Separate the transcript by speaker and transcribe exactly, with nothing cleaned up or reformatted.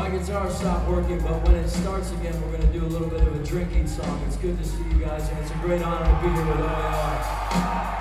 Speaker 1: my guitar stopped working, but when it starts again, we're going to do a little bit of a drinking song. It's good to see you guys, and it's a great honor to be here with O A R.